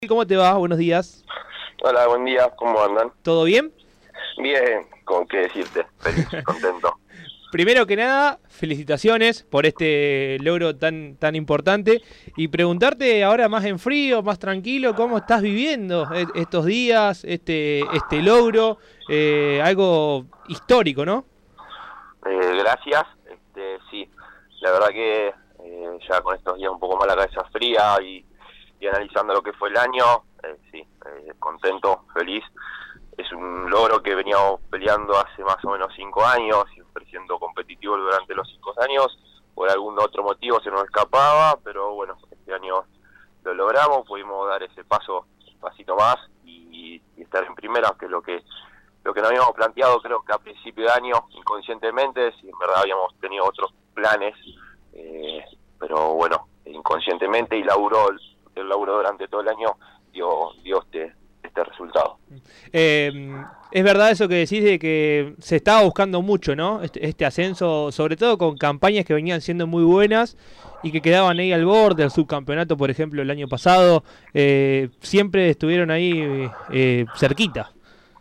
¿Cómo te va? Buenos días. Hola, buen día, ¿cómo andan? ¿Todo bien? Bien, con qué decirte, feliz, contento. Primero que nada, felicitaciones por este logro tan importante y preguntarte ahora más en frío, más tranquilo, ¿cómo estás viviendo estos días, este logro? Algo histórico, ¿no? Gracias, sí, la verdad que ya con estos días un poco más la cabeza fría y analizando lo que fue el año, sí, contento, feliz. Es un logro que veníamos peleando hace más o menos 5 años, siempre siendo competitivo durante los 5 años. Por algún otro motivo se nos escapaba, pero bueno, este año lo logramos, pudimos dar ese pasito más y estar en primera, que es lo que nos habíamos planteado, creo que a principio de año, inconscientemente, si en verdad habíamos tenido otros planes, pero bueno, inconscientemente, y el laburo durante todo el año dio este resultado. Es verdad eso que decís de que se estaba buscando mucho, ¿no? Este ascenso, sobre todo con campañas que venían siendo muy buenas y que quedaban ahí al borde, el subcampeonato, por ejemplo, el año pasado, siempre estuvieron ahí cerquita.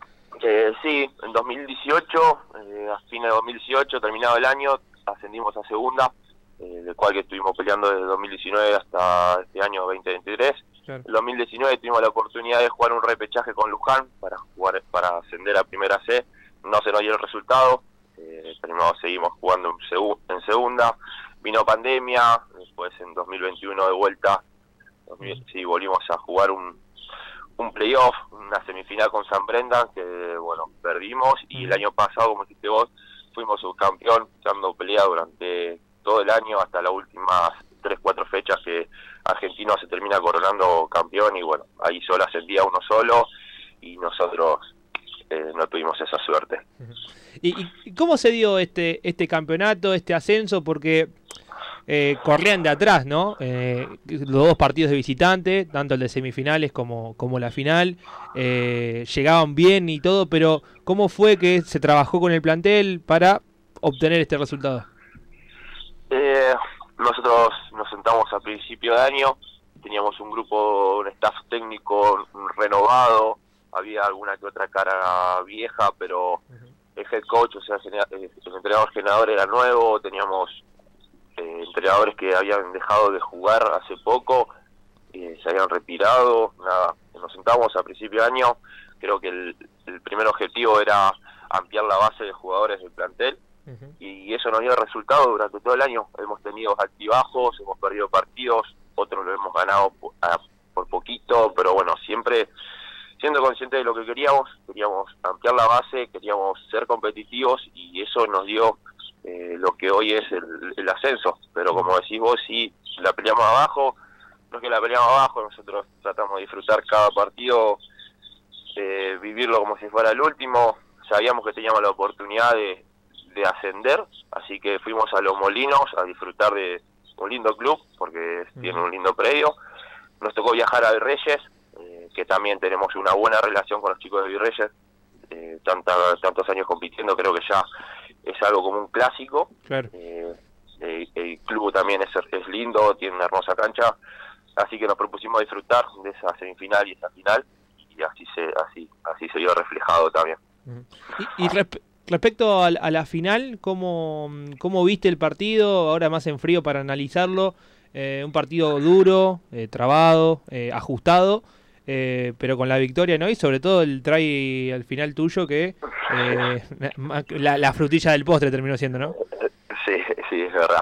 Sí, en 2018, a fines de 2018, terminado el año, ascendimos a segunda, del cual que estuvimos peleando desde 2019 hasta este año 2023. Claro. En 2019 tuvimos la oportunidad de jugar un repechaje con Luján para ascender a Primera C. No se nos dio el resultado, pero seguimos jugando en segunda. Vino pandemia, después en 2021 de vuelta, sí, volvimos a jugar un playoff, una semifinal con San Brendan, que bueno, perdimos, y el año pasado, como dijiste vos, fuimos subcampeón, dando pelea durante todo el año hasta las últimas 3-4 fechas que Argentino se termina coronando campeón, y bueno, ahí solo ascendía uno solo y nosotros no tuvimos esa suerte. ¿Y cómo se dio este campeonato, este ascenso? Porque corrían de atrás, ¿no? Los dos partidos de visitante, tanto el de semifinales como la final, llegaban bien y todo, pero ¿cómo fue que se trabajó con el plantel para obtener este resultado? Nosotros nos sentamos a principio de año, teníamos un grupo, un staff técnico renovado, había alguna que otra cara vieja, pero el head coach, o sea, el entrenador generador era nuevo, teníamos entrenadores que habían dejado de jugar hace poco, se habían retirado, nada, nos sentamos a principio de año, creo que el primer objetivo era ampliar la base de jugadores del plantel, y eso nos dio resultado durante todo el año. Hemos tenido altibajos, hemos perdido partidos, otros lo hemos ganado por poquito, pero bueno, siempre siendo conscientes de lo que queríamos ampliar la base, queríamos ser competitivos, y eso nos dio lo que hoy es el ascenso. Pero como decís vos, sí, la peleamos abajo, no es que la peleamos abajo, nosotros tratamos de disfrutar cada partido, vivirlo como si fuera el último. Sabíamos que teníamos la oportunidad de ascender, así que fuimos a Los Molinos a disfrutar de un lindo club, porque tiene un lindo predio. Nos tocó viajar a Virreyes, que también tenemos una buena relación con los chicos de Virreyes, tantos años compitiendo, creo que ya es algo como un clásico. Claro. El club también es lindo, tiene una hermosa cancha, así que nos propusimos disfrutar de esa semifinal y esa final, y así se vio reflejado también. Respecto a la final, ¿cómo viste el partido? Ahora más en frío para analizarlo. Un partido duro, trabado, ajustado, pero con la victoria, ¿no? Y sobre todo el try al final tuyo, que la frutilla del postre terminó siendo, ¿no? Sí, es verdad.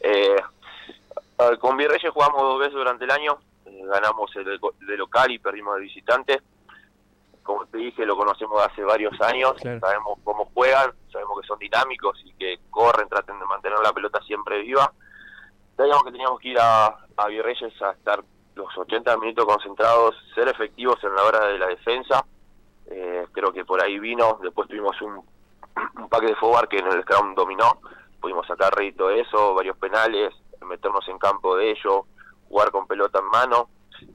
Con Virreyes jugamos 2 veces durante el año, ganamos el de local y perdimos de visitante. Como te dije, lo conocemos hace varios años, claro. Sabemos cómo juegan, sabemos que son dinámicos y que corren, traten de mantener la pelota siempre viva. Sabíamos que teníamos que ir a Virreyes a estar los 80 minutos concentrados, ser efectivos en la hora de la defensa. Creo que por ahí vino. Después tuvimos un pack de forward que en el scrum dominó, pudimos sacar rédito de eso, varios penales, meternos en campo de ellos, jugar con pelota en mano.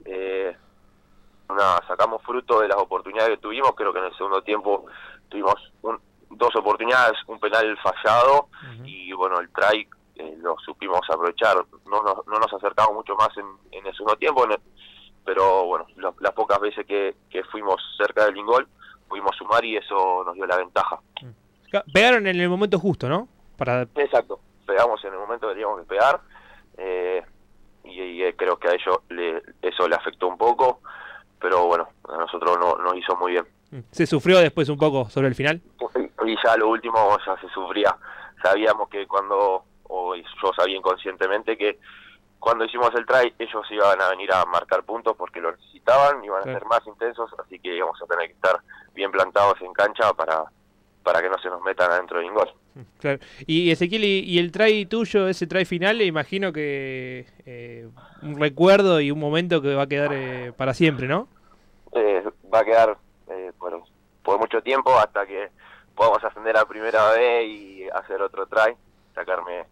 Sacamos fruto de las oportunidades que tuvimos. Creo que en el segundo tiempo tuvimos 2 oportunidades, un penal fallado, y bueno, el try lo supimos aprovechar. No nos acercamos mucho más en el segundo tiempo. pero bueno, las pocas veces que fuimos cerca del gol, pudimos sumar y eso nos dio la ventaja. Pegaron en el momento justo, ¿no? Exacto, pegamos en el momento que teníamos que pegar, y creo que a ellos eso le afectó un poco, pero bueno, a nosotros nos hizo muy bien. ¿Se sufrió después un poco sobre el final? Y ya lo último ya se sufría. Sabíamos que yo sabía inconscientemente que cuando hicimos el try ellos iban a venir a marcar puntos porque lo necesitaban, iban a ser más intensos, así que íbamos a tener que estar bien plantados en cancha para que no se nos metan adentro del gol. Claro. Y Ezequiel, y el try tuyo, ese try final, imagino que un recuerdo y un momento que va a quedar para siempre, ¿no? Va a quedar por mucho tiempo hasta que podamos ascender a primera vez y hacer otro try, sacarme,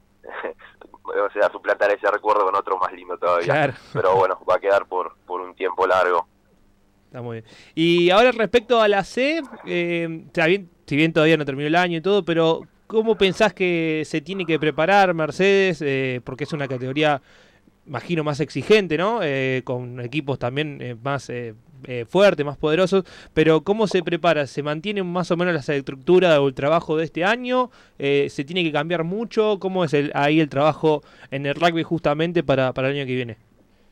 o sea, suplantar ese recuerdo con otro más lindo todavía. Claro. Pero bueno, va a quedar por un tiempo largo. Está muy bien. Y ahora respecto a la C, si bien todavía no terminó el año y todo, pero ¿cómo pensás que se tiene que preparar Mercedes? Porque es una categoría, imagino, más exigente, ¿no? Con equipos también más fuertes, más poderosos, pero ¿cómo se prepara? ¿Se mantiene más o menos la estructura o el trabajo de este año? ¿Se tiene que cambiar mucho? ¿Cómo es ahí el trabajo en el rugby justamente para el año que viene?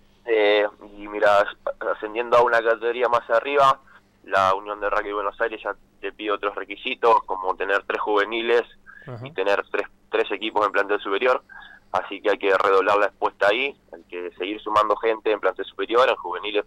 Y mira, ascendiendo a una categoría más arriba, la Unión de Rugby Buenos Aires ya te pide otros requisitos, como tener 3 juveniles. Ajá. Y tener tres equipos en plantel superior, así que hay que redoblar la expuesta ahí, hay que seguir sumando gente en plantel superior, en juveniles,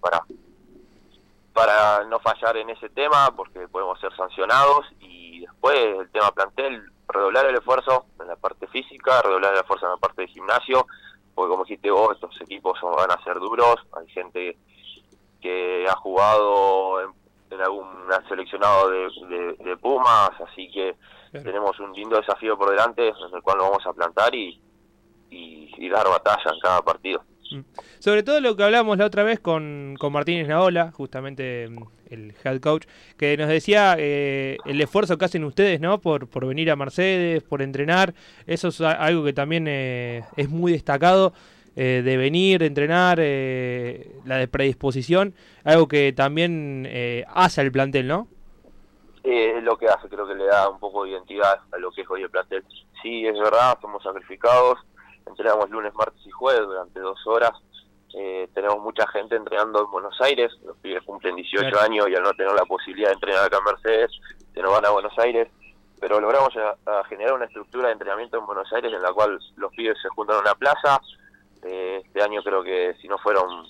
para no fallar en ese tema, porque podemos ser sancionados. Y después el tema plantel, redoblar el esfuerzo en la parte física, redoblar el esfuerzo en la parte de gimnasio, porque como dijiste vos, estos equipos van a ser duros, hay gente que ha jugado en algún seleccionado de Pumas, así que tenemos un lindo desafío por delante en el cual nos vamos a plantar y dar batalla en cada partido. Sobre todo lo que hablamos la otra vez con Martínez Naola, justamente el head coach, que nos decía el esfuerzo que hacen ustedes, ¿no? Por venir a Mercedes, por entrenar. Eso es algo que también es muy destacado, de venir, de entrenar, la de predisposición, algo que también hace al plantel, ¿no? Es lo que hace, creo que le da un poco de identidad a lo que es hoy el plantel. Sí, es verdad, somos sacrificados, entrenamos lunes, martes y jueves durante 2 horas. Tenemos mucha gente entrenando en Buenos Aires, los pibes cumplen 18 años y al no tener la posibilidad de entrenar acá en Mercedes, se nos van a Buenos Aires, pero logramos a generar una estructura de entrenamiento en Buenos Aires en la cual los pibes se juntan en una plaza. Este año creo que si no fueron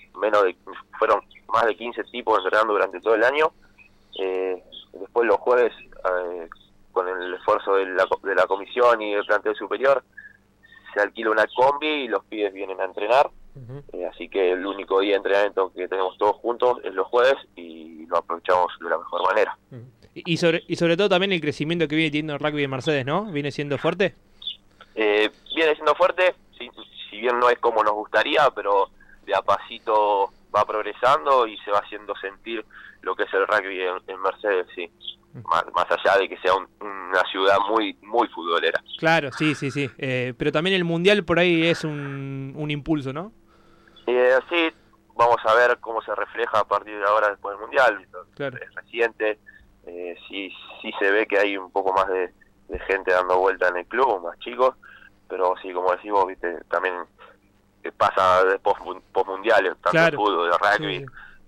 más de 15 tipos entrenando durante todo el año. Después los jueves, con el esfuerzo de la comisión y del plantel superior, se alquila una combi y los pibes vienen a entrenar. Así que el único día de entrenamiento que tenemos todos juntos es los jueves y lo aprovechamos de la mejor manera. Y sobre todo también el crecimiento que viene teniendo el rugby de Mercedes, ¿no? ¿Viene siendo fuerte? Viene siendo fuerte, si bien no es como nos gustaría, pero de a pasito va progresando y se va haciendo sentir lo que es el rugby en Mercedes, sí. Más allá de que sea una ciudad muy muy futbolera. Claro, sí. Pero también el Mundial por ahí es un impulso, ¿no? Sí, vamos a ver cómo se refleja a partir de ahora después del Mundial. Claro. Es reciente, sí se ve que hay un poco más de gente dando vuelta en el club, más chicos, pero sí, como decimos, viste, también pasa de post-mundiales, tanto el fútbol, el rugby,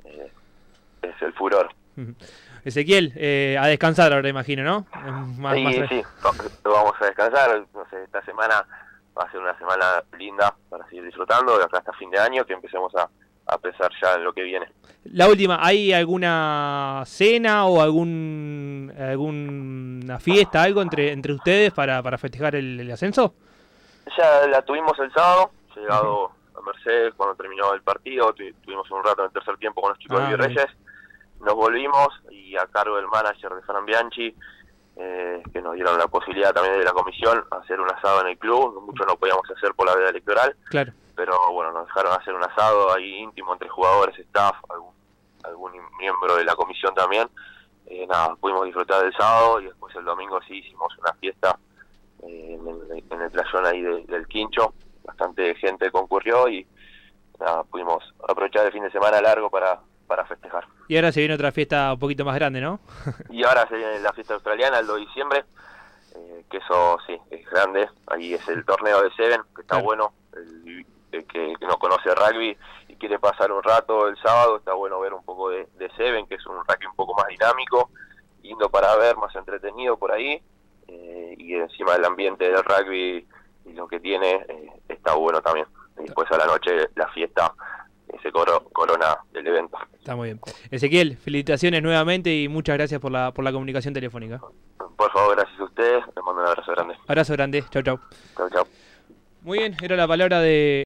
es el furor. Ezequiel, a descansar ahora imagino, ¿no? Sí, vamos a descansar, no sé, esta semana va a ser una semana linda para seguir disfrutando, de acá hasta fin de año, que empecemos a pensar ya en lo que viene. La última, ¿hay alguna cena o alguna fiesta, algo entre ustedes para festejar el ascenso? Ya la tuvimos el sábado, llegado a Mercedes cuando terminó el partido, tuvimos un rato en el tercer tiempo con los chicos de Virreyes, nos volvimos y a cargo del manager de Fran Bianchi, que nos dieron la posibilidad también de la comisión hacer un asado en el club. Mucho no podíamos hacer por la veda electoral, claro, pero bueno, nos dejaron hacer un asado ahí íntimo entre jugadores, staff, algún miembro de la comisión también. Pudimos disfrutar del sábado y después el domingo sí hicimos una fiesta en el playón ahí del Quincho. Bastante gente concurrió y nada, pudimos aprovechar el fin de semana largo para festejar. Y ahora se viene otra fiesta un poquito más grande, ¿no? Y ahora se viene la fiesta australiana el 2 de diciembre, que eso sí, es grande. Ahí es el torneo de Seven, que está bueno. El que no conoce rugby y quiere pasar un rato el sábado, está bueno ver un poco de Seven, que es un rugby un poco más dinámico, lindo para ver, más entretenido por ahí. Y encima el ambiente del rugby y lo que tiene está bueno también. Y después a la noche la fiesta se corona el evento. Está muy bien. Ezequiel, felicitaciones nuevamente y muchas gracias por la comunicación telefónica. Por favor, gracias a ustedes. Les mando un abrazo grande. Abrazo grande. Chau, chau. Chau, chau. Muy bien, era la palabra de